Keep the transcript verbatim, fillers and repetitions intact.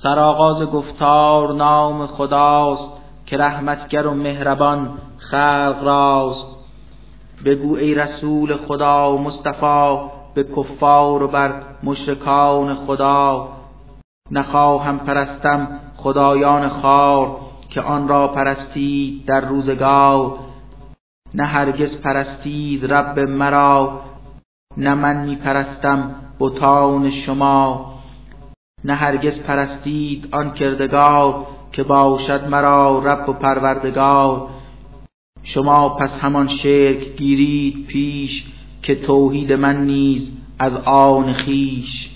سرآغاز گفتار نام خداست، که رحمتگر و مهربان خلق راست. بگو ای رسول خدا مصطفی، به کفار و بر مشرکان خدا. نخواهم پرستم خدایان خوار، که آن را پرستید در روزگار. نه هرگز پرستید رب مرا، نه من می پرستم بتان شما. نه هرگز پرستید آن کردگار، که باشد مرا رب و پروردگار. شما پس همان شرک گیرید پیش، که توحید من نیز از آن خویش.